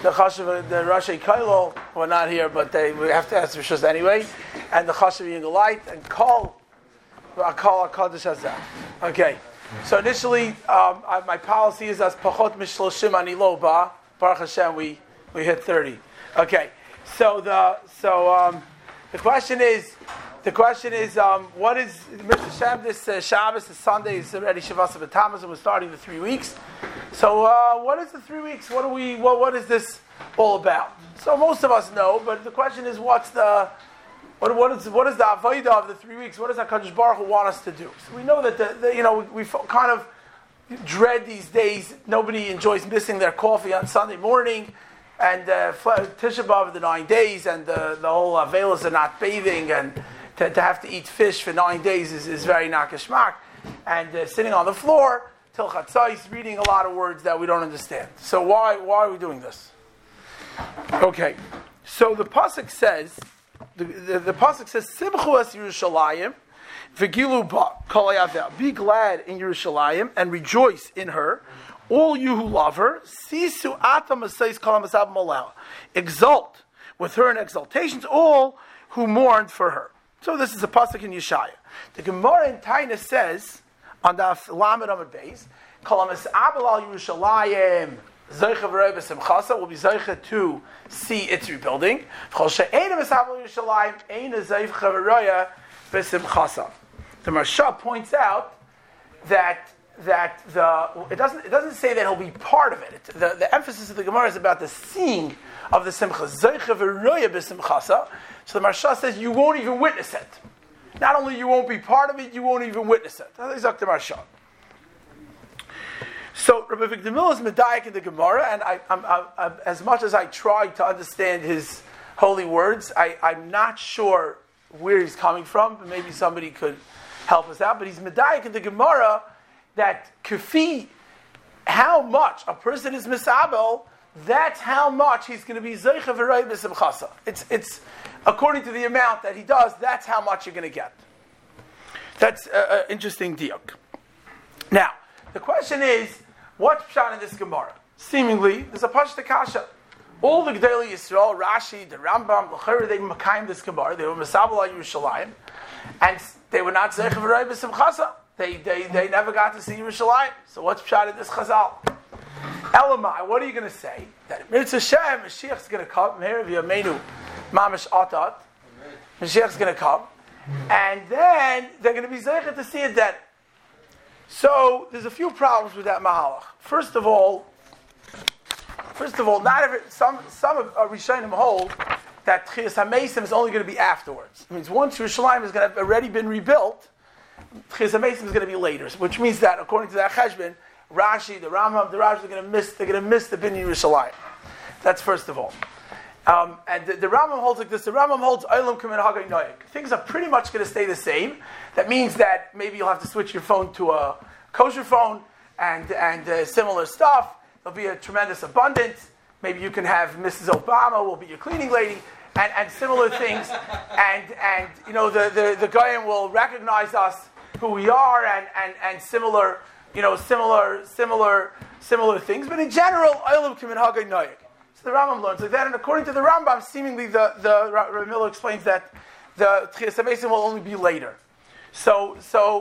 the Chashav, the Rashi Kailol were not here, but we have to ask Rishus anyway, and the Chashav Yingalite, and Kol HaKadosh Hazeh. Okay, so initially, my policy is as Pachot Mishloshim Ani Lo Ba, Baruch Hashem, we hit 30. Okay, so the question is, what is Mr. Shem? This Shabbos, this Sunday is already Shavas B'Tammuz, and we're starting the 3 weeks. So, what is the 3 weeks? What is this all about? So, most of us know, but the question is, what is the avodah of the 3 weeks? What does HaKadosh Baruch Hu want us to do? So, we know that we kind of dread these days. Nobody enjoys missing their coffee on Sunday morning, and Tisha B'Av the 9 days, and the whole Avelos are not bathing, and to have to eat fish for 9 days is very nakashmak, and sitting on the floor till Chatzais, reading a lot of words that we don't understand. So why are we doing this? Okay, so the pasuk says, the pasuk says, Simchu es Yerushalayim, v'gilu ba kol hayavel. Be glad in Yerushalayim and rejoice in her, all you who love her. Sisu atam asayis kol hamasab molel. Exult with her in exaltations, all who mourned for her. So this is a pasuk in Yeshaya. The Gemara in Taina says, on the Lamed Amud Beis, Kol HaMis'abel al Yerushalayim Zoicha v'roi b'simchasa, will be Zoicha to see its rebuilding. Chol she'eina Mis'abel al Yerushalayim eina Zoicha v'roi b'simchasa. The Marsha points out that it doesn't say that he'll be part of it. The emphasis of the Gemara is about the seeing of the Simcha. Zoicha v'roi b'simchasa. So the Marsha says you won't even witness it. Not only you won't be part of it, you won't even witness it. That's exactly Marsha. So Rabbi Victor Miller is medayik in the Gemara, and I, as much as I try to understand his holy words, I'm not sure where he's coming from. But maybe somebody could help us out. But he's medayik in the Gemara that kafi, how much a person is misabel, that's how much he's going to be zeicha v'roi b'simchasa. It's according to the amount that he does, that's how much you're going to get. That's an interesting diuk. Now, the question is, what's pshat in this Gemara? Seemingly, there's a pashta kasha. All the Gedolei Yisrael, Rashi, the Rambam, L'chayr, they makayim this Gemara. They were Misabel al Yerushalayim, and they were not zeicha v'roi b'simchasa. They never got to see Yerushalayim. So what's pshat in this Chazal? Elamai, what are you going to say? That Mitzvah Shem, Mashiach is going to come. Here, v'yameinu mamash atat. Mashiach is going to come, and then they're going to be zeicha to see it then. So there's a few problems with that mahalach. First of all, some of Rishonim hold that Tchias HaMeisim is only going to be afterwards. It means once Yerushalayim is going to have already been rebuilt, Tchias HaMeisim is going to be later. Which means that according to that cheshbon, Rashi, the Rambam, the Rashi are going to miss the Binyan Yerushalayim. That's first of all. And the Rambam holds like this. The Rambam holds Olam Kamin Hagay Noyek. Things are pretty much going to stay the same. That means that maybe you'll have to switch your phone to a kosher phone and similar stuff. There'll be a tremendous abundance. Maybe you can have Mrs. Obama will be your cleaning lady and similar things. And the Goyim will recognize us who we are and similar things. But in general, Olam Kamin Hagay Noyek. The Rambam learns like that, and according to the Rambam, seemingly the Rabbi Miller explains that the Tchias HaMeisim will only be later. So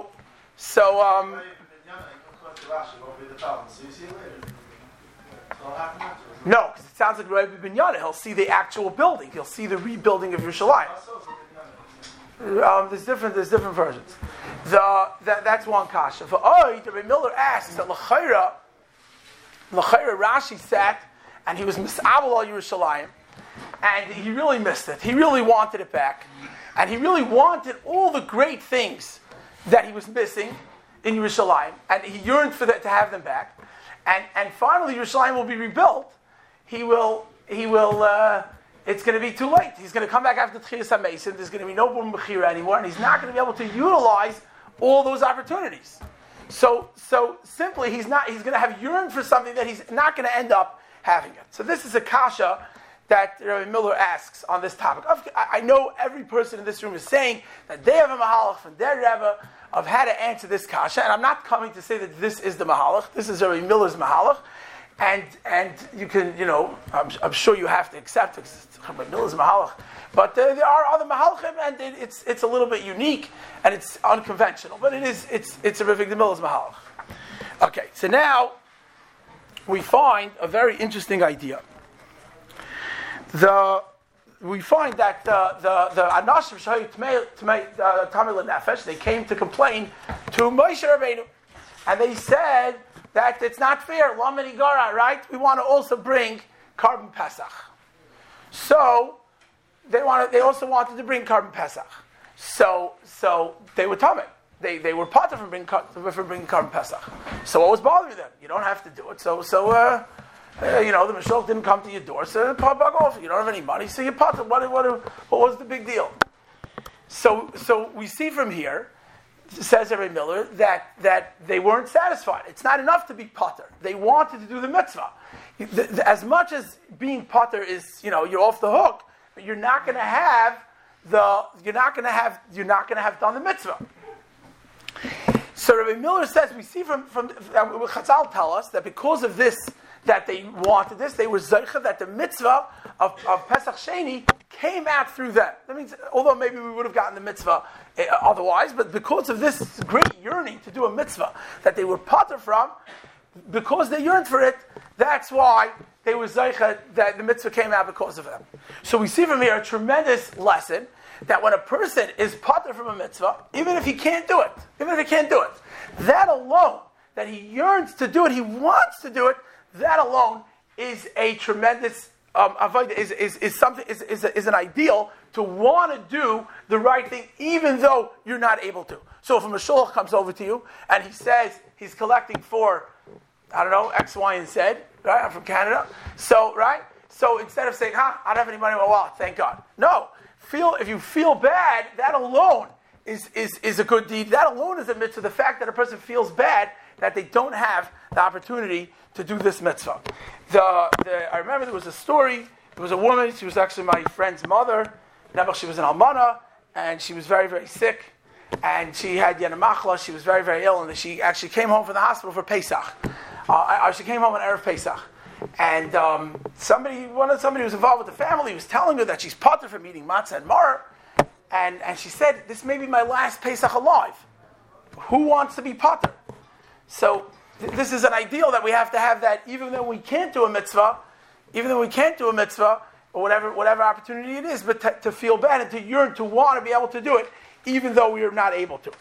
no, because it sounds like Rabbi Binyana. He'll see the actual building. He'll see the rebuilding of Yerushalayim. There's different versions. That's one kasha. For Rabbi Miller asks that L'chayra Rashi sat. And he was misabel al Yerushalayim, and he really missed it. He really wanted it back, and he really wanted all the great things that he was missing in Yerushalayim, and he yearned for that to have them back. And finally, Yerushalayim will be rebuilt. He will. It's going to be too late. He's going to come back after Tchias HaMeisim. There's going to be no Bum Bechira anymore, and he's not going to be able to utilize all those opportunities. So simply, he's going to have yearned for something that he's not going to end up having it. So this is a kasha that Rabbi Miller asks on this topic. I know every person in this room is saying that they have a mahalach from their Rebbe of how to answer this kasha, and I'm not coming to say that this is the mahalach. This is Rabbi Miller's mahalach, and you can, I'm sure you have to accept it. Mill is mahalach, but there are other mahalachim, and it's a little bit unique and it's unconventional. But it's a Rivik the Mill is mahalach. Okay, so now we find a very interesting idea. We find that the Anashim Shayu Tamil Nefesh, they came to complain to Moshe Rabbeinu, and they said that it's not fair, Lamini Gara, right? We want to also bring carbon Pesach. So they also wanted to bring carbon Pesach. So they were tamei. They were part of bringing carbon Pesach. So what was bothering them? You don't have to do it. So the Mashal didn't come to your door, so bug off. You don't have any money, so you part. What was the big deal? So we see from here, says Rabbi Miller, that they weren't satisfied. It's not enough to be potter. They wanted to do the mitzvah. As much as being potter is, you're off the hook, but you're not going to have done the mitzvah. So Rabbi Miller says, we see from Chazal tell us that because of this, that they wanted this, they were zeicha, that the mitzvah of Pesach Sheni came out through them. That means, although maybe we would have gotten the mitzvah otherwise, but because of this great yearning to do a mitzvah that they were potter from, because they yearned for it, that's why they were zeicha, that the mitzvah came out because of them. So we see from here a tremendous lesson that when a person is potter from a mitzvah, even if he can't do it, that alone, that he yearns to do it, he wants to do it, that alone is a tremendous is an ideal to want to do the right thing, even though you're not able to. So if a mashulach comes over to you and he says he's collecting for, I don't know, X, Y, and Z, right? I'm from Canada. So instead of saying, I don't have any money in my wallet, thank God. No. If you feel bad, that alone is a good deed. That alone is a mitzvah. The fact that a person feels bad that they don't have the opportunity to do this mitzvah. I remember there was a story. There was a woman. She was actually my friend's mother. She was an almana, and she was very, very sick. And she had Yenamachla. She was very, very ill, and she actually came home from the hospital for Pesach. She came home on Erev Pesach. And somebody who was involved with the family was telling her that she's potter from eating matzah and mar. And she said, this may be my last Pesach alive. Who wants to be potter? So this is an ideal that we have to have, that even though we can't do a mitzvah, or whatever opportunity it is, but to feel bad and to yearn, to want to be able to do it, even though we are not able to.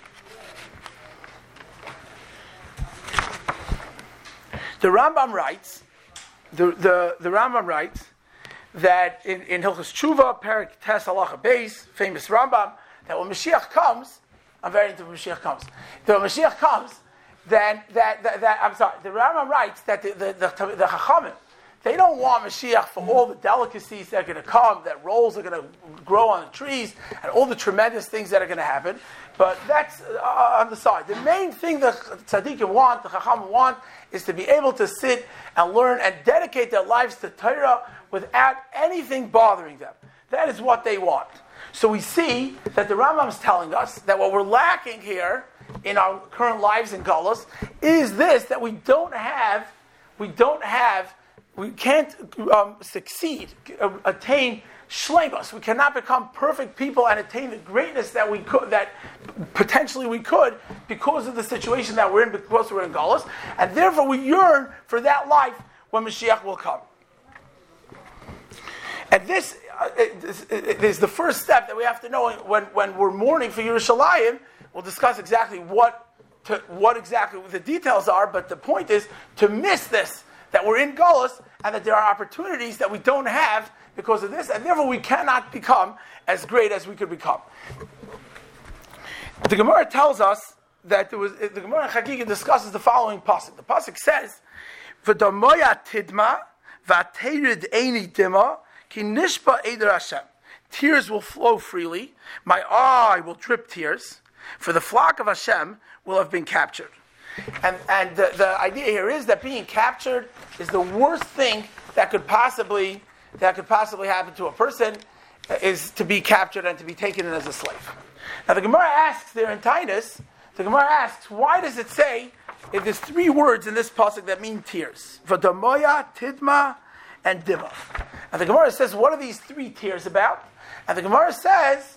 The Rambam writes, the Rambam writes that in Hilchos Tshuva, Perek Tes Halacha Beis, famous Rambam, that when Mashiach comes, I'm very into when Mashiach comes. When Mashiach comes, then the Rambam writes that the Chachamim, they don't want Mashiach for all the delicacies that are going to come, that rolls are going to grow on the trees, and all the tremendous things that are going to happen. But that's on the side. The main thing the tzaddikim want, the chachamim want, is to be able to sit and learn and dedicate their lives to Torah without anything bothering them. That is what they want. So we see that the Rambam is telling us that what we're lacking here in our current lives in Galus is this, that we can't succeed, attain shleimus. We cannot become perfect people and attain the greatness that we could, that potentially we could, because of the situation that we're in, because we're in Galus, and therefore we yearn for that life when Mashiach will come. And this is the first step that we have to know when we're mourning for Yerushalayim. We'll discuss exactly what exactly the details are, but the point is to miss this, that we're in Galus, and that there are opportunities that we don't have because of this, and therefore we cannot become as great as we could become. The Gemara tells us that the Gemara in Chagiga discusses the following pasuk. The pasuk says, "V'damoya tidma v'ateirid eini dima ki nishba eder Hashem." Tears will flow freely. My eye will drip tears, for the flock of Hashem will have been captured. And the idea here is that being captured is the worst thing that could possibly happen to a person, is to be captured and to be taken in as a slave. Now the Gemara asks there in Tainus, why does it say there's three words in this pasuk that mean tears. V'damoya, Tidma, and Dima. And the Gemara says, what are these three tears about? And the Gemara says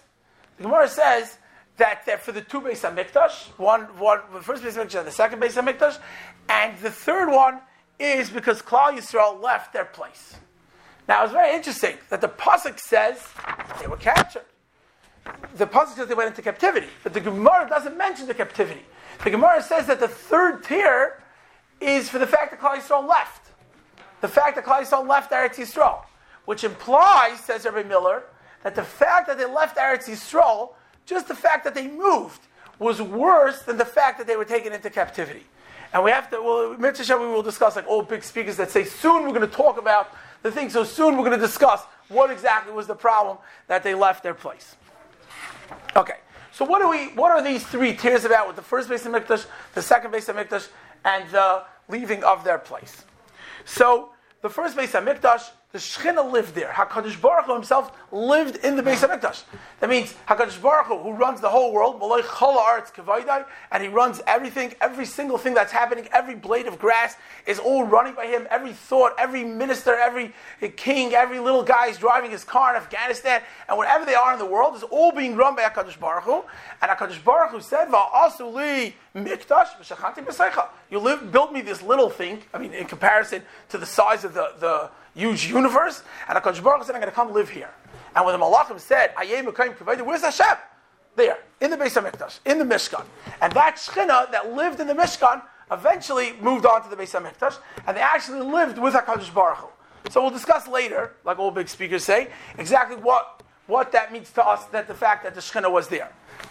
that for the two Beis HaMikdash, one the first Beis HaMikdash and the second Beis HaMikdash, and the third one is because Klal Yisrael left their place. Now it's very interesting that the pasuk says they were captured. The pasuk says they went into captivity, but the Gemara doesn't mention the captivity. The Gemara says that the third tier is for the fact that Klal Yisrael left. The fact that Klal Yisrael left Eretz Yisrael, which implies, says Rabbi Miller, that the fact that they left Eretz Yisrael, just the fact that they moved, was worse than the fact that they were taken into captivity. And we will discuss, like all big speakers that say, soon we're going to talk about the thing, so soon we're going to discuss what exactly was the problem that they left their place. Okay, so what are these three tiers about with the first Beis HaMikdash, the second Beis HaMikdash, and the leaving of their place? So, the first Beis HaMikdash, the Shechina lived there. HaKadosh Baruch Hu himself lived in the Beis HaMikdash. That means HaKadosh Baruch Hu, who runs the whole world, Malay Chol Haaretz Kavaydai, and he runs everything, every single thing that's happening, every blade of grass is all running by him, every thought, every minister, every king, every little guy is driving his car in Afghanistan, and wherever they are in the world is all being run by HaKadosh Baruch Hu. And HaKadosh Baruch Hu said, Va'asu li mikdash v'shachanti b'seicha. You build me this little thing, in comparison to the size of the huge universe, and HaKadosh Baruch Hu said, I'm going to come live here. And when the Malachim said, where's Hashem? There, in the Beis HaMikdash, in the Mishkan. And that Shechina that lived in the Mishkan eventually moved on to the Beis HaMikdash, and they actually lived with HaKadosh Baruch Hu. So we'll discuss later, like all big speakers say, exactly what that means to us, that the fact that the Shechina was there.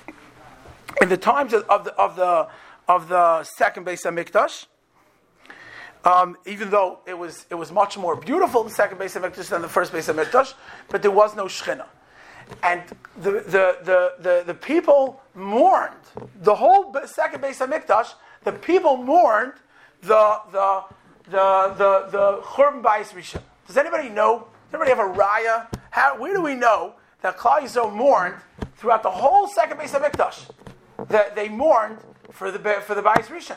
In the times of the second Beis HaMikdash, even though it was much more beautiful, the second Beis HaMikdash, than the first Beis HaMikdash, but there was no Shechina. And the people mourned, the whole second Beis HaMikdash, the people mourned the Churban Bayis Rishon. Does anybody know? Does anybody have a raya? Where do we know that Klal Yisrael mourned throughout the whole second Beis HaMikdash? That they mourned for the Bayis Rishon.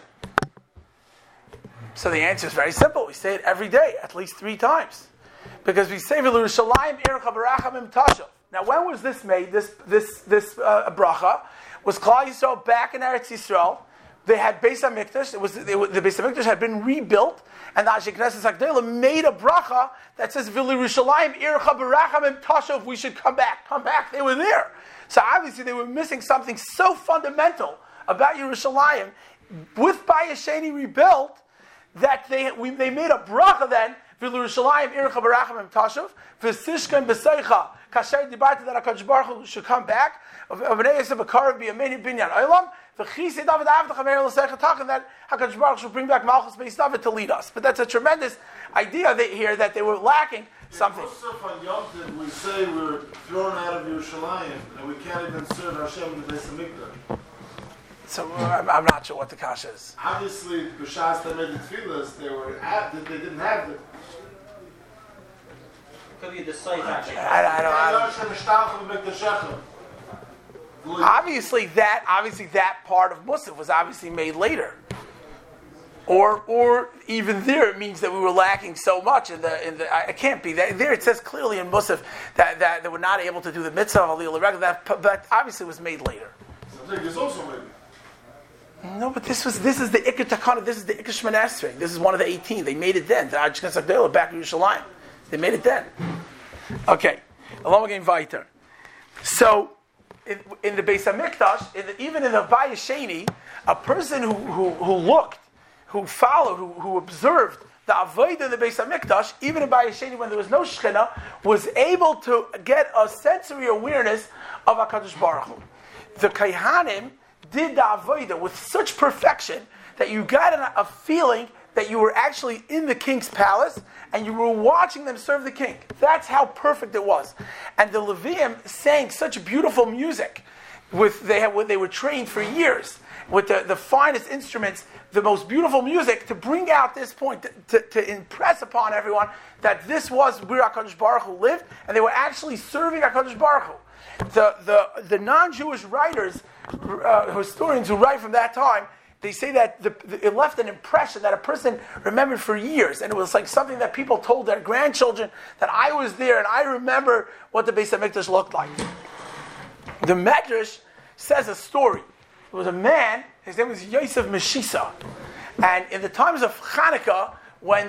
So the answer is very simple. We say it every day, at least 3 times, because we say V'Yerushalayim Ircha Barachamim Tashav. Now, when was this made? This bracha was Klal Yisrael back in Eretz Yisrael. They had Beis HaMikdash. The Beis HaMikdash had been rebuilt, and the Anshe Knesset Hakdela made a bracha that says V'Yerushalayim Ircha Barachamim Tashav. We should come back. Come back. They were there. So obviously they were missing something so fundamental about Yerushalayim with Bayis Sheni rebuilt, that they made a bracha then, V'Yerushalayim Ircha Barachamim Tashav, V'Sishkan B'Seicha, Kasher Dibarta, that HaKadosh Baruch Hu should come back, V'Nei Yisrael B'Karav B'Yameini Binyan Olam, V'Chisi David Avdach Amer L'Seicha Tachan, that HaKadosh Baruch Hu should bring back Malchus Beis David to lead us. But that's a tremendous idea here that they were lacking something. Musaf on Yom Tov, we say we're thrown out of Yerushalayim, and we can't even serve Hashem in the Beis HaMikdash. So I'm not sure what the kasha is. Obviously, b'shas they made the tefillas, they didn't have it. Could be the site actually. I don't. Obviously, that part of Musaf was obviously made later, or even there it means that we were lacking so much in the. It can't be that there. It says clearly in Musaf that they were not able to do the mitzvah of Aliyah L'Regel. That obviously was made later. So there's also maybe. No, but this is the Iker Takana, this is the Iker Shemon Esrei. This is one of the 18. They made it then. The Anshe Knesset Hakdela back in Yerushalayim. They made it then. Okay. Along again, weiter. So, in the Beis HaMikdash, even in the Bayis Sheni, a person who looked, who followed, who observed the Avodah in the Beis HaMikdash, even in Bayis Sheni when there was no Shechina, was able to get a sensory awareness of HaKadosh Baruch Hu. The Kaihanim did the Avodah with such perfection that you got a feeling that you were actually in the king's palace and you were watching them serve the king. That's how perfect it was. And the Leviim sang such beautiful music. They were trained for years with the finest instruments, the most beautiful music, to bring out this point, to impress upon everyone that this was where HaKadosh Baruch Hu lived, and they were actually serving HaKadosh Baruch Hu. The non-Jewish writers, historians who write from that time, they say that it left an impression that a person remembered for years, and it was like something that people told their grandchildren, that I was there and I remember what the Beis HaMikdash looked like. The Medrash says a story. There was a man, his name was Yosef Meshisa, and in the times of Hanukkah, when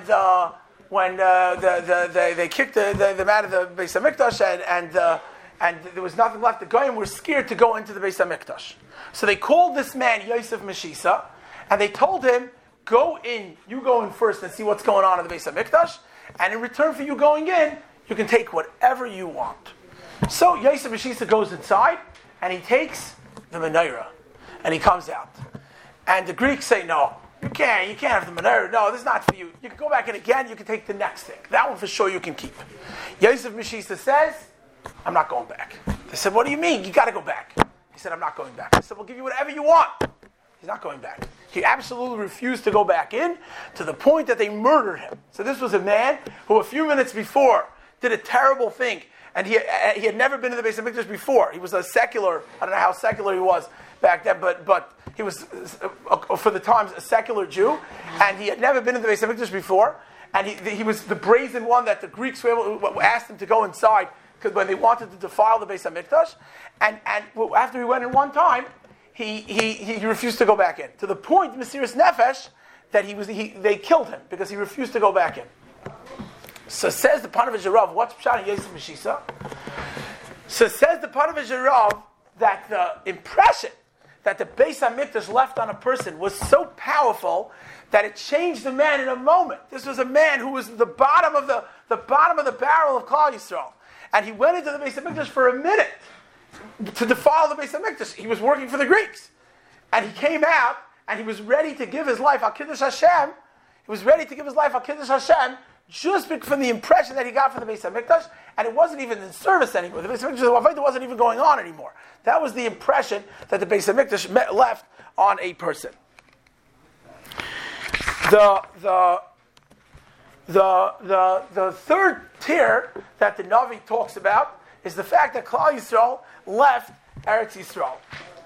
they kicked them out of the Beis HaMikdash and there was nothing left, the Goyim were scared to go into the Beis HaMikdash. So they called this man Yosef Meshisa, and they told him, go in, you go in first and see what's going on in the Beis HaMikdash, and in return for you going in, you can take whatever you want. So Yosef Meshisa goes inside, and he takes the menorah, and he comes out. And the Greeks say, no, you can't have the menorah. No, this is not for you. You can go back in again, you can take the next thing. That one for sure you can keep. Yosef Meshisa says, I'm not going back. They said, what do you mean? You got to go back. He said, I'm not going back. They said, we'll give you whatever you want. He's not going back. He absolutely refused to go back in, to the point that they murdered him. So this was a man who a few minutes before did a terrible thing, and he had never been in the Beis HaMikdash before. He was a secular, I don't know how secular he was back then, but he was, for the times, a secular Jew, and he had never been in the Beis HaMikdash before, and he was the brazen one that the Greeks asked him to go inside, because when they wanted to defile the Beis HaMikdash, and after he went in one time, he refused to go back in. To the point, Mesiras Nefesh, that they killed him because he refused to go back in. So says the Panovich Rav, what's Pshat in Yosef Meshisa? So says the Panovich Rav that the impression that the Beis HaMikdash left on a person was so powerful that it changed the man in a moment. This was a man who was the bottom of the barrel of Klal Yisrael. And he went into the Beis HaMikdash for a minute to defile the Beis HaMikdash. He was working for the Greeks. And he came out, and he was ready to give his life al Kiddush Hashem. He was ready to give his life al Kiddush Hashem just from the impression that he got from the Beis HaMikdash, and it wasn't even in service anymore. The Beis HaMikdash wasn't even going on anymore. That was the impression that the Beis HaMikdash left on a person. The third tier that the Navi talks about is the fact that Klal Yisrael left Eretz Yisrael.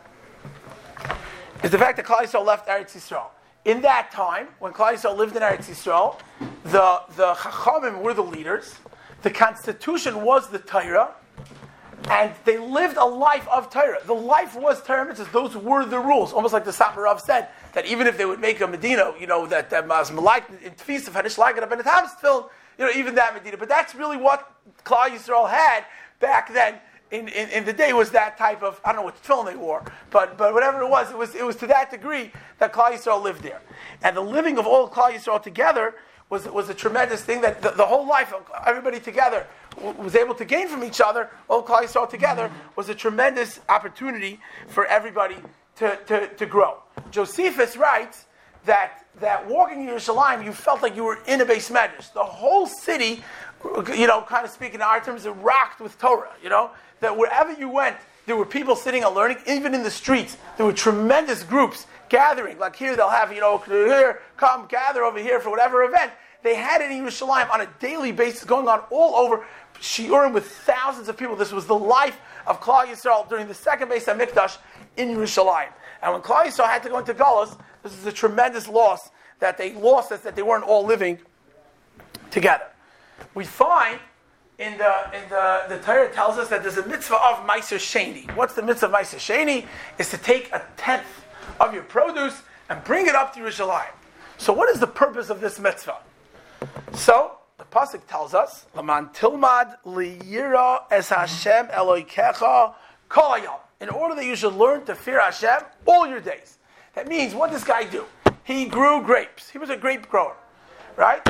In that time, when Klal Yisrael lived in Eretz Yisrael, the Chachamim were the leaders, the constitution was the Torah, and they lived a life of Torah. The life was Torah mitzvahs. Those were the rules. Almost like the Satmar Rav said, that even if they would make a Medina, that Maz Malak in Tfisa, Hanish Lagan, Ben Tamstville, even that Medina. But that's really what Klal Yisrael had back then. In the day was that type of, I don't know what tefillin they wore, but whatever it was to that degree that Klal Yisrael lived there. And the living of all Klal Yisrael together was a tremendous thing that the whole life of everybody together was able to gain from each other. All Klal Yisrael together was a tremendous opportunity for everybody to grow. Josephus writes that walking in Yerushalayim, you felt like you were in a Beis Medrash. The whole city, kind of speaking in our terms, it rocked with Torah, that wherever you went, there were people sitting and learning. Even in the streets, there were tremendous groups gathering. Like here, they'll have, here, come gather over here for whatever event. They had it in Yerushalayim on a daily basis, going on all over, shiurim with thousands of people. This was the life of Klal Yisrael during the second Beis HaMikdash in Yerushalayim. And when Klal Yisrael had to go into Galus, this is a tremendous loss that they lost, that they weren't all living together. We find in the Torah tells us that there's a mitzvah of Meiser Sheni. What's the mitzvah of Meiser Sheni? Is to take a tenth of your produce and bring it up to Yerushalayim. So what is the purpose of this mitzvah? So the pasuk tells us, "Laman tilmad liyira es Hashem Elokecha kol hayom." In order that you should learn to fear Hashem all your days. That means, what did this guy do? He grew grapes. He was a grape grower. Right?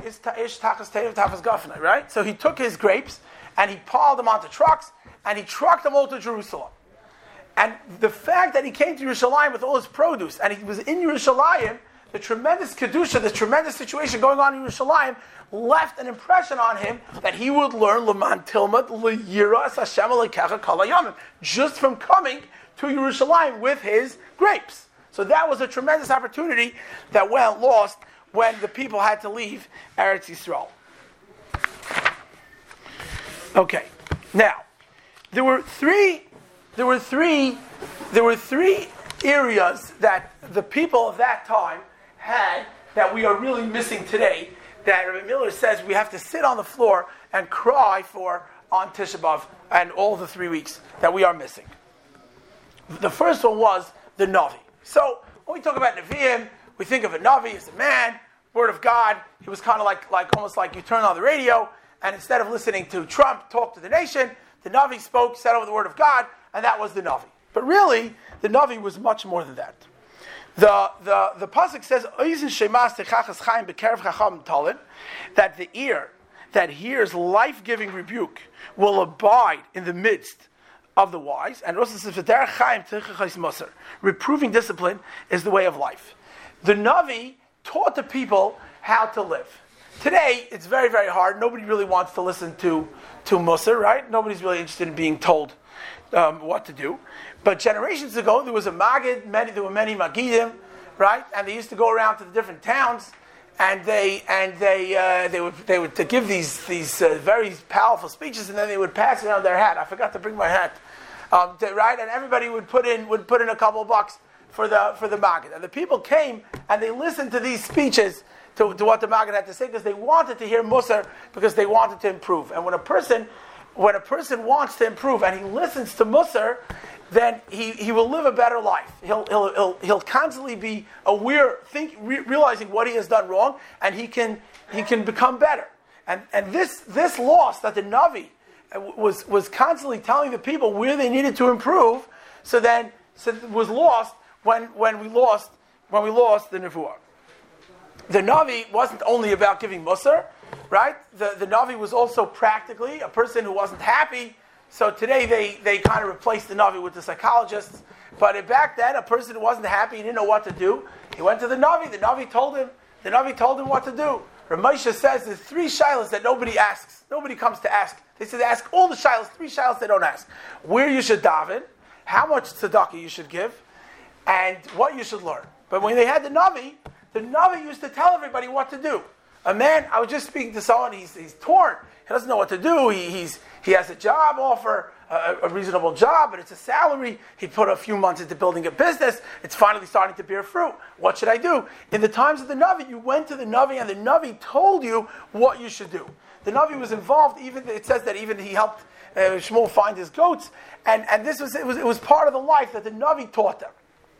Right? So he took his grapes and he piled them onto trucks and he trucked them all to Jerusalem. And the fact that he came to Yerushalayim with all his produce and he was in Yerushalayim, the tremendous kedusha, the tremendous situation going on in Yerushalayim left an impression on him that he would learn L'man tilmad l'yira es Hashem Elokecha kol hayomim just from coming to Yerushalayim with his grapes. So that was a tremendous opportunity that went lost when the people had to leave Eretz Yisrael. Okay, now there were three areas that the people of that time had that we are really missing today, that Rabbi Miller says we have to sit on the floor and cry for on Tisha B'Av and all the 3 weeks that we are missing. The first one was the Navi. So when we talk about Nevi'im, we think of a Navi as a man, Word of God. He was kind of like almost like you turn on the radio, and instead of listening to Trump talk to the nation, the Navi spoke, said over the Word of God, and that was the Navi. But really, the Navi was much more than that. The pasuk says, that the ear that hears life-giving rebuke will abide in the midst of the wise. And reproving discipline is the way of life. The Navi taught the people how to live. Today, it's very, very hard. Nobody really wants to listen to Musar, right? Nobody's really interested in being told what to do. But generations ago, there was a Magid, there were many Magidim, right? And they used to go around to the different towns, and they would to give these very powerful speeches, and then they would pass around their hat. I forgot to bring my hat, right? And everybody would put in a couple of bucks for the Magid. And the people came and they listened to these speeches to what the Magid had to say, because they wanted to hear Musar, because they wanted to improve. And when a person wants to improve and he listens to Musar, then he will live a better life. He'll constantly be aware, realizing what he has done wrong, and he can become better. And this loss that the Navi was constantly telling the people where they needed to improve, so it was lost when we lost the Nevuah. The Navi wasn't only about giving Musar, right? The Navi was also practically a person who wasn't happy. So today they kind of replaced the Navi with the psychologists. But back then, a person who wasn't happy, he didn't know what to do, he went to the Navi. The Navi told him what to do. Ramesha says there's 3 shilas that nobody asks. Nobody comes to ask. They say they ask all the shilas, 3 shilas they don't ask. Where you should daven, how much tzedakah you should give, and what you should learn. But when they had the Navi used to tell everybody what to do. A man, I was just speaking to someone, he's torn. He doesn't know what to do. He has a job offer, a reasonable job, but it's a salary. He put a few months into building a business. It's finally starting to bear fruit. What should I do? In the times of the Navi, you went to the Navi, and the Navi told you what you should do. The Navi was involved. It says that even he helped Shmuel find his goats, and this was part of the life that the Navi taught them.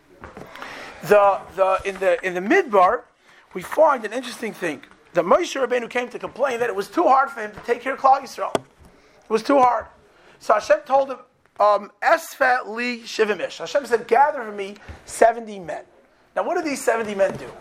In the Midbar, we find an interesting thing. The Moshe Rabbeinu came to complain that it was too hard for him to take care of Klal Yisrael. It was too hard. So Hashem told him, Esfe li shivim ish. Hashem said, gather for me 70 men. Now what did these 70 men do?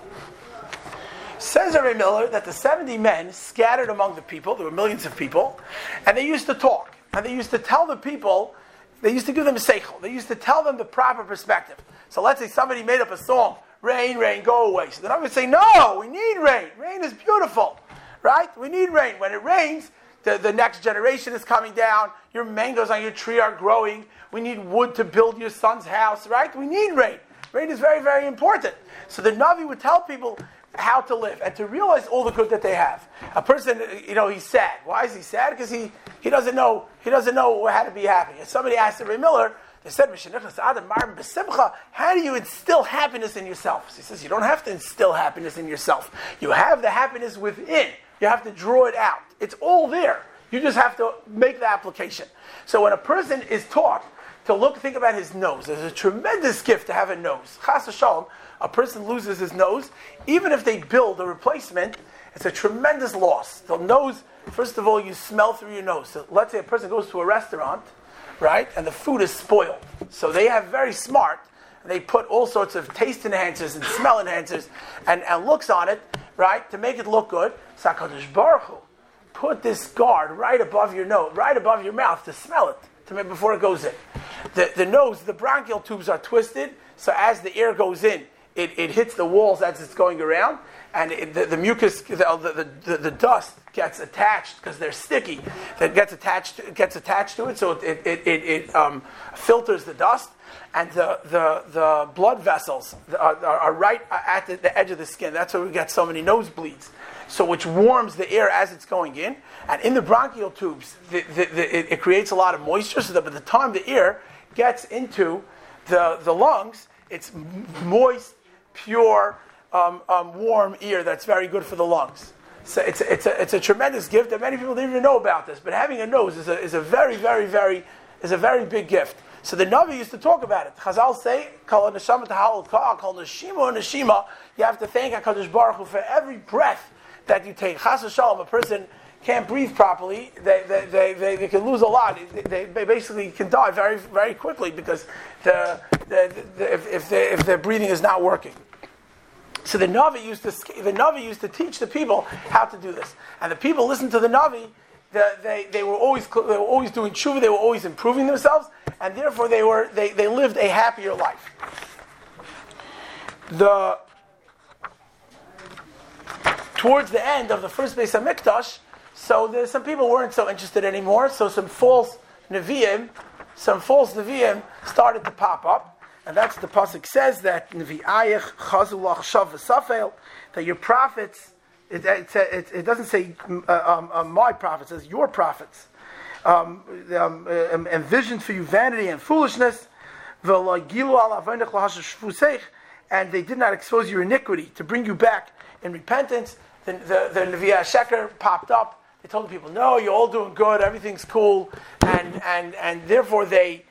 Says Rabbi Miller that the 70 men scattered among the people, there were millions of people, and they used to talk. And they used to tell the people, they used to give them a seichel. They used to tell them the proper perspective. So let's say somebody made up a song, rain, rain, go away. So then I would say, no, we need rain. Rain is beautiful, right? We need rain. When it rains, the next generation is coming down. Your mangoes on your tree are growing. We need wood to build your son's house, right? We need rain. Rain is very, very important. So the Navi would tell people how to live and to realize all the good that they have. A person, he's sad. Why is he sad? Because he doesn't know how to be happy. And somebody asked Ray Miller, they said, how do you instill happiness in yourself? So he says, you don't have to instill happiness in yourself. You have the happiness within. You have to draw it out. It's all there. You just have to make the application. So when a person is taught to think about his nose, there's a tremendous gift to have a nose. Chas v'shalom, a person loses his nose. Even if they build a replacement, it's a tremendous loss. The nose, first of all, you smell through your nose. So let's say a person goes to a restaurant, right, and the food is spoiled. So they have very smart, they put all sorts of taste enhancers and smell enhancers and looks on it, right, to make it look good. So HaKadosh Baruch Hu put this guard right above your nose, right above your mouth to smell it before it goes in. The nose, the bronchial tubes are twisted, so as the air goes in, it hits the walls as it's going around, and the mucus, the dust gets attached because they're sticky. That gets attached to it, so it filters the dust, and the blood vessels are right at the edge of the skin. That's why we get so many nosebleeds. So which warms the air as it's going in, and in the bronchial tubes, it creates a lot of moisture. So that by the time the air gets into the lungs, It's moist, pure, warm air that's very good for the lungs. So it's a tremendous gift that many people didn't even know about this. But having a nose is a very, very, very big gift. So the Navi used to talk about it. Chazal say, "Kol neshama tahal ka, kol neshima neshima." You have to thank HaKadosh Baruch Hu for every breath that you take. Chas v'shalom, a person can't breathe properly, they can lose a lot. They basically can die very, very quickly because if their breathing is not working. So the Navi used to teach the people how to do this, and the people listened to the Navi. They were always doing tshuva. They were always improving themselves, and therefore they lived a happier life. Towards the end of the first Beis Hamikdash, so some people weren't so interested anymore. So some false neviim started to pop up, and that's the pasuk says that nevi'ayich chazulach shav v'safel, that your prophets. It doesn't say my prophets; it says your prophets. Envisioned for you vanity and foolishness, and they did not expose your iniquity to bring you back in repentance. The Nevi'ah Sheker popped up. They told the people, "No, you're all doing good. Everything's cool," and therefore the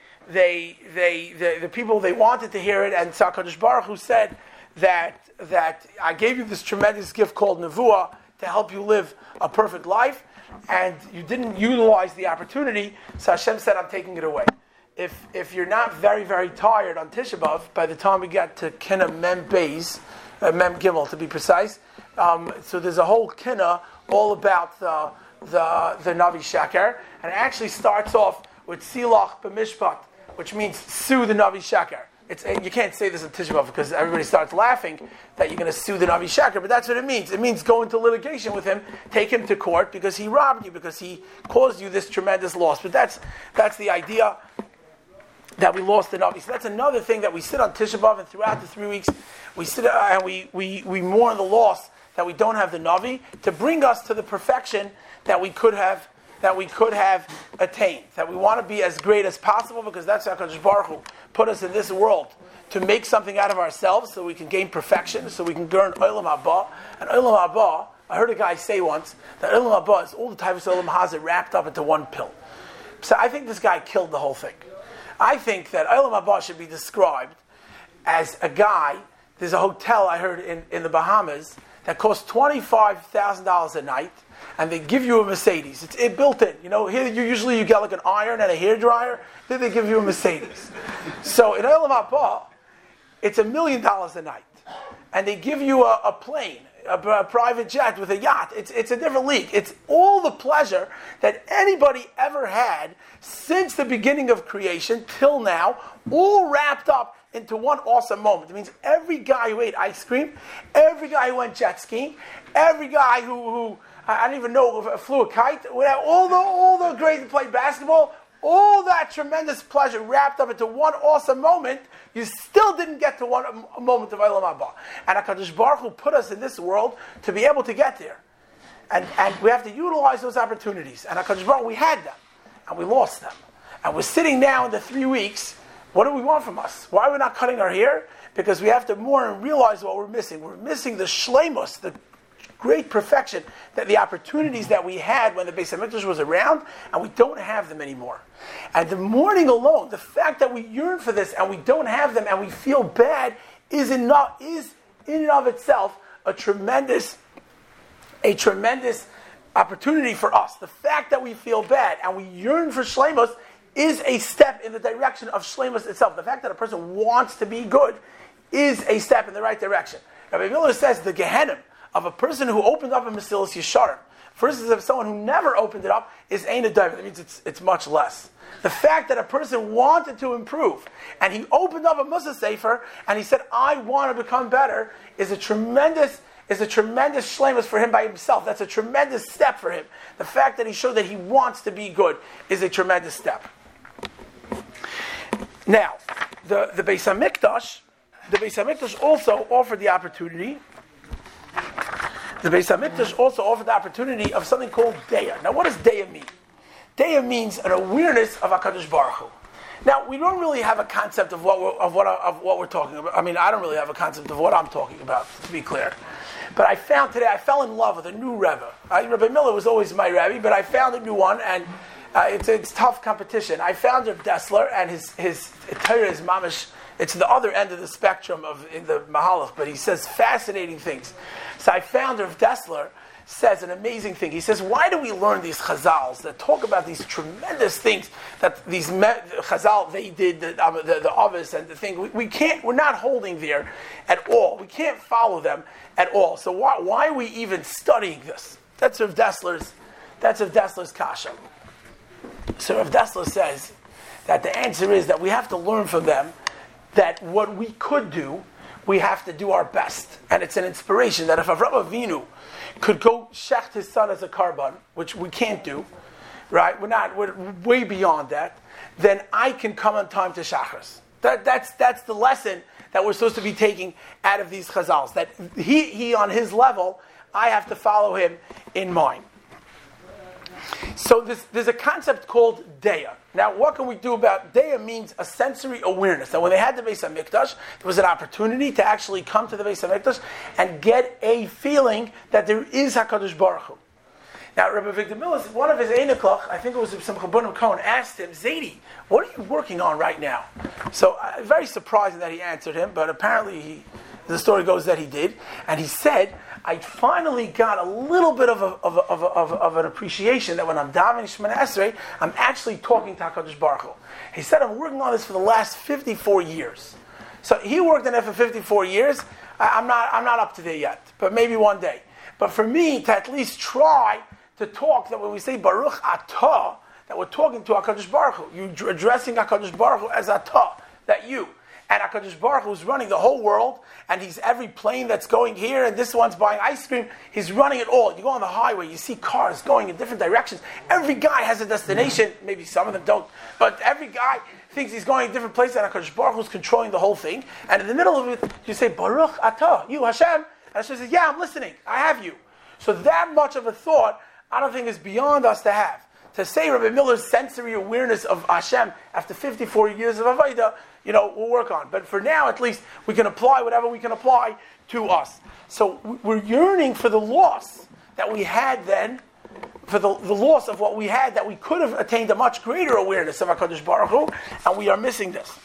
people they wanted to hear it. And HaKadosh Baruch Hu said that I gave you this tremendous gift called Nevuah to help you live a perfect life, and you didn't utilize the opportunity. So Hashem said, "I'm taking it away." If you're not very, very tired on Tisha B'Av, by the time we get to Kina Mem Beis, Mem Gimel to be precise, so there's a whole Kina all about the Navi Sheker, and it actually starts off with Silach B'Mishpat, which means sue the Navi Sheker. You can't say this in Tisha B'Av because everybody starts laughing that you're going to sue the Navi Sheker, but that's what it means. It means go into litigation with him, take him to court because he robbed you, because he caused you this tremendous loss. But that's the idea that we lost the Navi. So that's another thing that we sit on Tisha B'Av, and throughout the 3 weeks we sit and we mourn the loss that we don't have the Navi, to bring us to the perfection that we could have attained. That we want to be as great as possible, because that's how HaKadosh Baruch Hu put us in this world, to make something out of ourselves so we can gain perfection, so we can learn Olam Haba. And Olam Haba, I heard a guy say once that Olam Haba is all the types of Olam Hazeh wrapped up into one pill. So I think this guy killed the whole thing. I think that Olam Haba should be described as a guy. There's a hotel I heard in the Bahamas that costs $25,000 a night, and they give you a Mercedes. It's built in. You know, here you get like an iron and a hairdryer. Here they give you a Mercedes. So in Olam Haba, it's $1 million a night, and they give you a plane, a private jet with a yacht. It's a different league. It's all the pleasure that anybody ever had since the beginning of creation till now, all wrapped up into one awesome moment. It means every guy who ate ice cream, every guy who went jet skiing, every guy who I don't even know, flew a kite, all the great who played basketball, all that tremendous pleasure wrapped up into one awesome moment, you still didn't get to one moment of Olam Haba. And HaKadosh Baruch Hu put us in this world to be able to get there. And we have to utilize those opportunities. And HaKadosh Baruch Hu, we had them, and we lost them. And we're sitting now in the 3 weeks. What do we want from us? Why are we not cutting our hair? Because we have to more and realize what we're missing. We're missing the shleimus, the great perfection, that the opportunities that we had when the Beis Hamikdash was around, and we don't have them anymore. And the mourning alone, the fact that we yearn for this and we don't have them and we feel bad, is in and of itself a tremendous opportunity for us. The fact that we feel bad and we yearn for shleimus is a step in the direction of shleimus itself. The fact that a person wants to be good is a step in the right direction. Rabbi Miller says the Gehenim of a person who opened up a Mesilas Yesharim versus of someone who never opened it up is Ein Adayv. That means it's much less. The fact that a person wanted to improve and he opened up a Musa Sefer and he said, "I want to become better," is a tremendous shleimus for him by himself. That's a tremendous step for him. The fact that he showed that he wants to be good is a tremendous step. Now, the Beis Hamikdash also offered the opportunity. The Beis Hamikdash also offered the opportunity of something called Deya. Now, what does Deya mean? Deya means an awareness of HaKadosh Baruch Hu. Now, we don't really have a concept of what we're talking about. I mean, I don't really have a concept of what I'm talking about, to be clear. But I fell in love with a new Rebbe. Rabbi Miller was always my Rebbe, but I found a new one, and it's tough competition. I found Reb Dessler, and his Torah is mamish. It's the other end of the spectrum in the Mahalach, but he says fascinating things. So I found Reb Dessler says an amazing thing. He says, why do we learn these chazals that talk about these tremendous things that these chazal, they did, the Avos and the thing, we're not holding there at all. We can't follow them at all. So why are we even studying this? That's Rav Dessler's kasha. So Rav Dessler says that the answer is that we have to learn from them that what we could do, we have to do our best. And it's an inspiration that if Avraham Avinu could go shecht his son as a karban, which we can't do, right? We're way beyond that. Then I can come on time to Shachris. That's the lesson that we're supposed to be taking out of these chazals. That he on his level, I have to follow him in mine. So there's a concept called Deya. Now, what can we do about Deya? Means a sensory awareness. Now, when they had the Beis HaMikdash, there was an opportunity to actually come to the Beis HaMikdash and get a feeling that there is HaKadosh Baruch Hu. Now, Rabbi Victor Miller, one of his Einiklach, I think it was Simcha Bunim Cohen, asked him, Zaidi, what are you working on right now? So, very surprising that he answered him, but apparently the story goes that he did. And he said, I finally got a little bit of an appreciation that when I'm davening Shemona Esrei, I'm actually talking to HaKadosh Baruch Hu. He said, I'm working on this for the last 54 years. So he worked on it for 54 years. I'm not up to there yet, but maybe one day. But for me to at least try to talk, that when we say Baruch Atah, that we're talking to HaKadosh Baruch Hu. You're addressing HaKadosh Baruch Hu as Atah, that you. And HaKadosh Baruch Hu is running the whole world, and he's every plane that's going here, and this one's buying ice cream. He's running it all. You go on the highway, you see cars going in different directions. Every guy has a destination. Maybe some of them don't, but every guy thinks he's going in different places, and HaKadosh Baruch Hu is controlling the whole thing. And in the middle of it, you say, Baruch Atah, you, Hashem. And Hashem says, yeah, I'm listening. I have you. So that much of a thought, I don't think is beyond us to have. To say Rabbi Miller's sensory awareness of Hashem after 54 years of Avodah, we'll work on. But for now, at least, we can apply whatever we can apply to us. So we're yearning for the loss that we had then, for the loss of what we had, that we could have attained a much greater awareness of HaKadosh Baruch Hu, and we are missing this.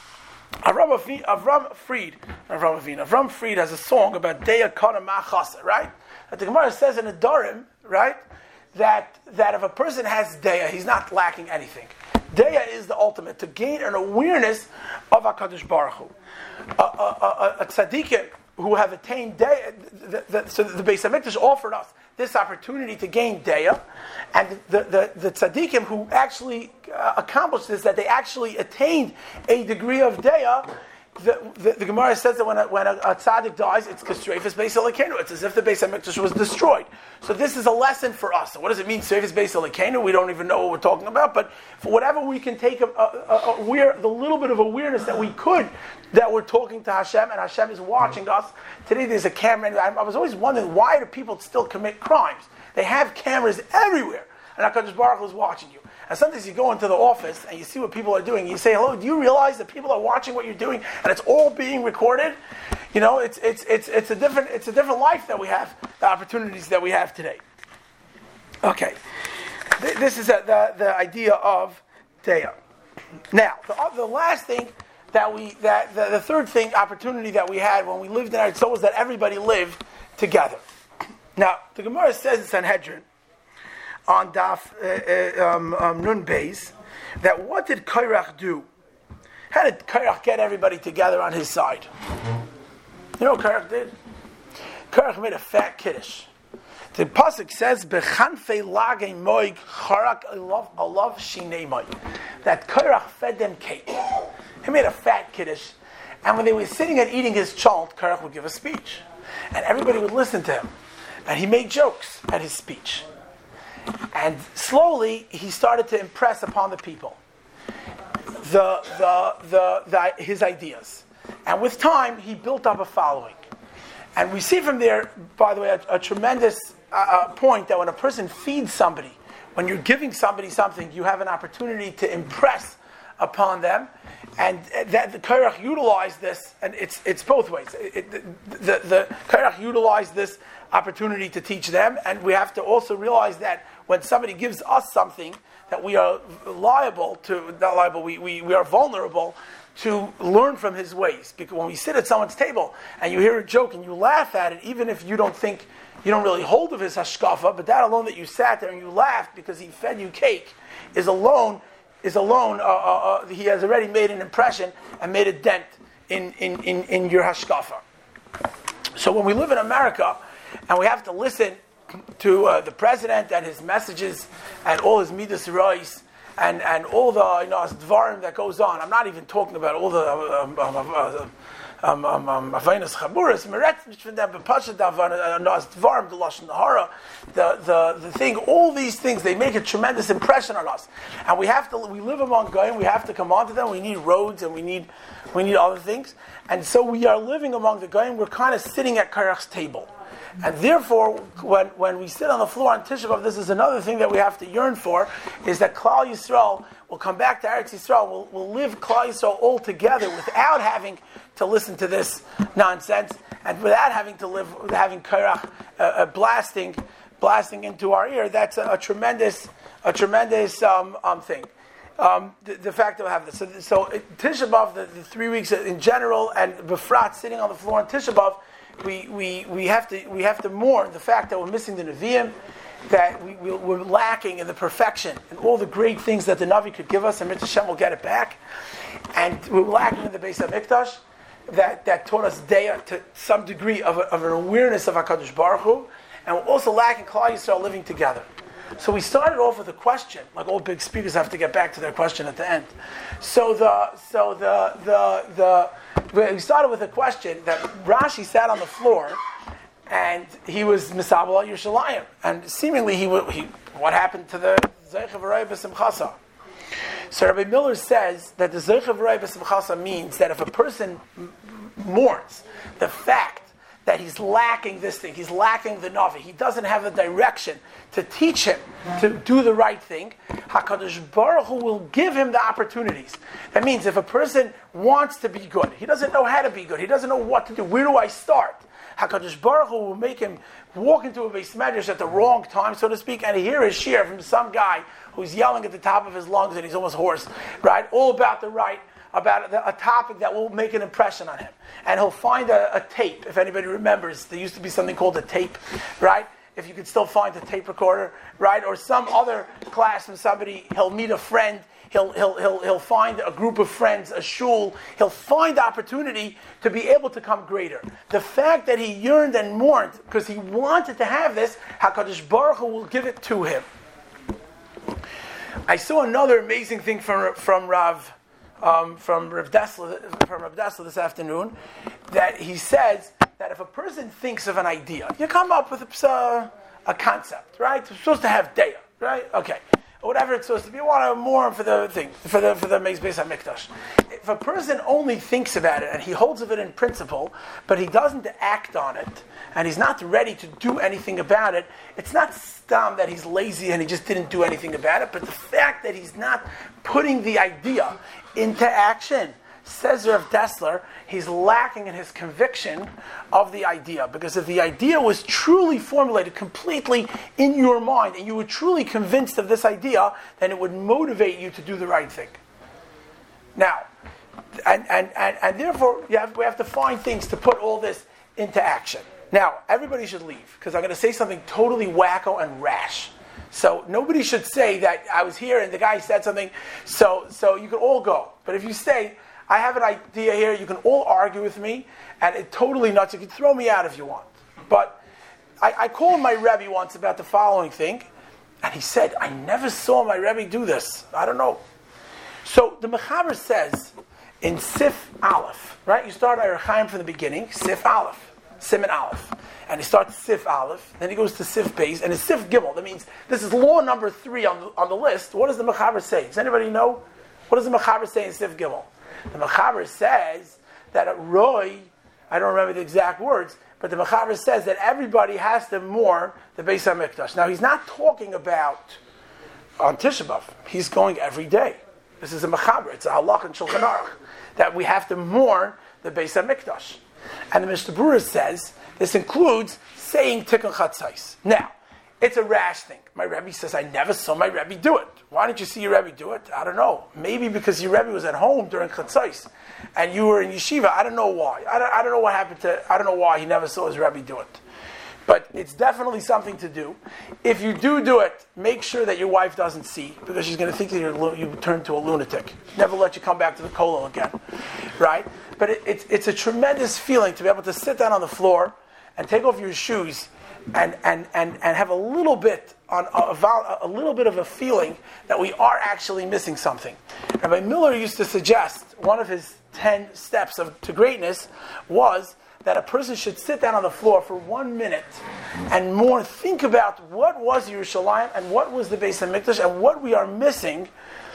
Avram Fried has a song about Deya Kana Machasa, right? That the Gemara says in the Dorim, right? That if a person has Deya, he's not lacking anything. Deya is the ultimate, to gain an awareness of HaKadosh Baruch Hu. A tzaddikim who have attained Deya, so the Beis HaMikdash offered us this opportunity to gain Deya, and the tzaddikim who actually accomplished this, that they actually attained a degree of Deya. The Gemara says that when a tzaddik dies, it's k'streifas beis elokeinu. It's as if the Beis HaMikdash was destroyed. So this is a lesson for us. So what does it mean, streifas beis elokeinu? We don't even know what we're talking about. But for whatever we can take the little bit of awareness that we could, that we're talking to Hashem, and Hashem is watching us. Today there's a camera. I was always wondering, why do people still commit crimes? They have cameras everywhere, and HaKadosh Baruch Hu is watching you. And sometimes you go into the office and you see what people are doing. And you say, hello, do you realize that people are watching what you're doing and it's all being recorded? It's a different life that we have, the opportunities that we have today. Okay. This is the idea of Deya. Now, the last thing the third thing, opportunity that we had when we lived in Eretz Yisrael was that everybody lived together. Now, the Gemara says in Sanhedrin, on Daf Nun Beis, that what did Kairach do? How did Kairach get everybody together on his side? You know what Kairach did? Kairach made a fat kiddush. The pasuk says, "Bechanfei lagei moig charak alav shinei moig." That Kairach fed them cake. He made a fat kiddush, and when they were sitting and eating his chalt, Kairach would give a speech, and everybody would listen to him, and he made jokes at his speech. And slowly, he started to impress upon the people his ideas. And with time, he built up a following. And we see from there, by the way, a tremendous point that when a person feeds somebody, when you're giving somebody something, you have an opportunity to impress upon them, and that the Korach utilized this, and it's both ways. The Korach utilized this opportunity to teach them, and we have to also realize that when somebody gives us something, that we are we are vulnerable to learn from his ways. Because when we sit at someone's table and you hear a joke and you laugh at it, even if you don't really hold of his hashkafa, but that alone that you sat there and you laughed because he fed you cake is alone. He has already made an impression and made a dent in your hashkafa. So when we live in America and we have to listen to the president and his messages and all his midas reis and all the dvarim that goes on. I'm not even talking about all the aveinas chaburas, the thing. All these things, they make a tremendous impression on us, and we live among goyim. We have to come onto them. We need roads and we need other things, and so we are living among the goyim. We're kind of sitting at Korach's table. And therefore, when we sit on the floor on Tisha B'Av, this is another thing that we have to yearn for, is that Klal Yisrael will come back to Eretz Yisrael, will live Klal Yisrael all together without having to listen to this nonsense, and without having Korach blasting into our ear. That's a tremendous thing. The fact that we have this. So Tisha B'Av, the 3 weeks in general, and Befrat sitting on the floor on Tisha B'Av, we have to mourn the fact that we're missing the Nevi'im, that we're lacking in the perfection and all the great things that the Navi could give us, and Mitzvah Hashem will get it back. And we're lacking in the Beis HaMikdash that taught us Deya to some degree of an awareness of HaKadosh Baruch Hu, and we're also lacking Klal Yisrael living together. So we started off with a question, like all big speakers have to get back to their question at the end. We started with a question that Rashi sat on the floor and he was Misabel al Yerushalayim, and seemingly what happened to the Zeicha V'Raya B'Simchasa? So Rabbi Miller says that the Zeicha V'Raya B'Simchasa means that if a person mourns the fact that he's lacking this thing, he's lacking the Navi, he doesn't have the direction to teach him to do the right thing, HaKadosh Baruch Hu will give him the opportunities. That means if a person wants to be good, he doesn't know how to be good, he doesn't know what to do, where do I start? HaKadosh Baruch Hu will make him walk into a Beis Medrash at the wrong time, so to speak, and hear a shiur from some guy who's yelling at the top of his lungs and he's almost hoarse, right? All about a topic that will make an impression on him. And he'll find a tape. If anybody remembers, there used to be something called a tape, right? If you could still find a tape recorder, right? Or some other class from somebody, he'll meet a friend, he'll find a group of friends, a shul, he'll find the opportunity to be able to come greater. The fact that he yearned and mourned because he wanted to have this, HaKadosh Baruch Hu will give it to him. I saw another amazing thing from Rav Dessler this afternoon, that he says that if a person thinks of an idea, you come up with a concept, right? You're supposed to have Deya, right? Okay. Or whatever it's supposed to be. You want to mourn for the thing, for the Beis HaMikdash. If a person only thinks about it and he holds of it in principle, but he doesn't act on it, and he's not ready to do anything about it, it's not stam that he's lazy and he just didn't do anything about it, but the fact that he's not putting the idea into action. Says Rav Dessler, he's lacking in his conviction of the idea. Because if the idea was truly formulated completely in your mind, and you were truly convinced of this idea, then it would motivate you to do the right thing. Now, and therefore, we have to find things to put all this into action. Now, everybody should leave, because I'm going to say something totally wacko and rash. So nobody should say that I was here and the guy said something, so you can all go. But if you say, I have an idea here, you can all argue with me, and it's totally nuts. You can throw me out if you want. But I called my Rebbe once about the following thing, and he said, I never saw my Rebbe do this. I don't know. So the Mechaber says, in Sif Aleph, right? You start Orach Chaim from the beginning, Sif Aleph, Siman Aleph. And he starts Sif Aleph, then he goes to Sif Beis, and it's Sif Gimel. That means this is law number 3 on the list. What does the Mechaber say? Does anybody know? What does the Mechaber say in Sif Gimel? The Mechaber says that at Roy, I don't remember the exact words, but the Mechaber says that everybody has to mourn the Beis HaMikdash. Now he's not talking about on Tisha B'Av. He's going every day. This is a mechaber. It's a halach in Shulchan Aruch that we have to mourn the Beis HaMikdash. And the Mishnah Berurah says this includes saying Tikkun Chatzos. Now, it's a rash thing. My Rebbe says, I never saw my Rebbe do it. Why didn't you see your Rebbe do it? I don't know. Maybe because your Rebbe was at home during Chatzos and you were in yeshiva. I don't know why. I don't know what happened I don't know why he never saw his Rebbe do it. But it's definitely something to do. If you do it, make sure that your wife doesn't see, because she's going to think that you turned to a lunatic. Never let you come back to the kollel again, right? But it's a tremendous feeling to be able to sit down on the floor and take off your shoes and have a little bit a little bit of a feeling that we are actually missing something. Rabbi Miller used to suggest one of his 10 steps to greatness was that a person should sit down on the floor for 1 minute and more think about what was Yerushalayim and what was the Beis HaMikdash and what we are missing.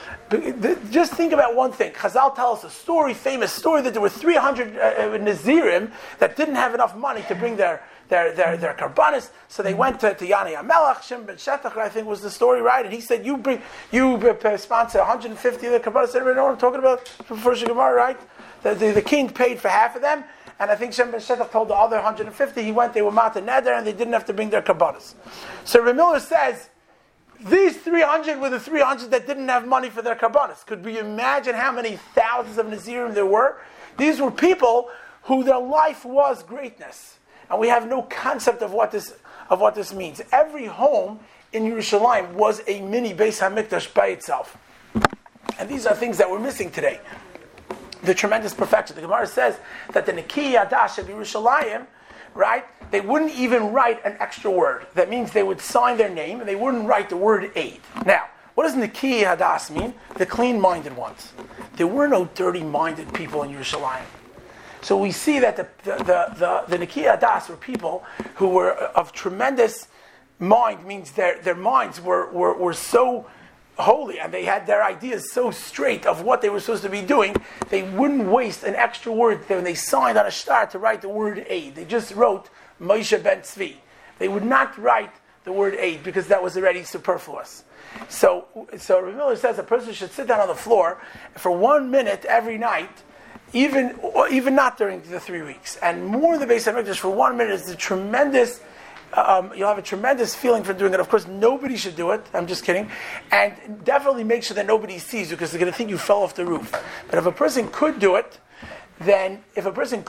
Just think about one thing. Chazal tell us a famous story, that there were 300 Nazirim that didn't have enough money to bring their karbanis, so they went to Yanei HaMelech. Shem ben Shetach, I think, was the story, right? And he said, you sponsor 150 of the karbanis. Everybody know what I'm talking about? From First Gemara, right? The king paid for half of them. And I think Shem ben Shetach told the other 150, they were Mata Neder, and they didn't have to bring their karbanis. So Reb Miller says, these 300 were the 300 that didn't have money for their karbanis. Could we imagine how many thousands of Nazirim there were? These were people who their life was greatness. And we have no concept of what this means. Every home in Yerushalayim was a mini Beis HaMikdash by itself. And these are things that we're missing today. The tremendous perfection. The Gemara says that the Neki Yadash of Yerushalayim, right, they wouldn't even write an extra word. That means they would sign their name and they wouldn't write the word aid. Now, what does Neki Hadas mean? The clean-minded ones. There were no dirty-minded people in Yerushalayim. So we see that the Neki Hadas were people who were of tremendous mind, means their minds were so holy, and they had their ideas so straight of what they were supposed to be doing, they wouldn't waste an extra word when they signed on a star to write the word aid. They just wrote Moshe ben Tzvi. They would not write the word aid because that was already superfluous. So Rabbi Miller says a person should sit down on the floor for 1 minute every night, even not during the 3 weeks, and more the Beis HaMikdash for 1 minute is a tremendous. You'll have a tremendous feeling for doing it. Of course, nobody should do it. I'm just kidding. And definitely make sure that nobody sees you, because they're going to think you fell off the roof. But if a person could do it, then it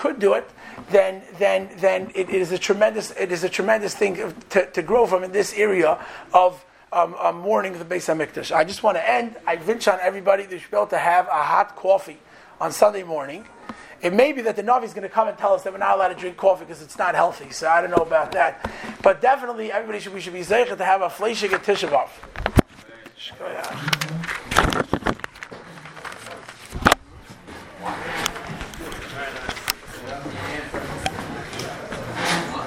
is a tremendous thing to grow from in this area of mourning the Beis HaMikdash. I just want to end. I vinch on everybody they should be able to have a hot coffee on Sunday morning. It may be that the Navi is going to come and tell us that we're not allowed to drink coffee because it's not healthy. So I don't know about that. But definitely, we should be zeicher to have a fleishig at Tisha B'Av.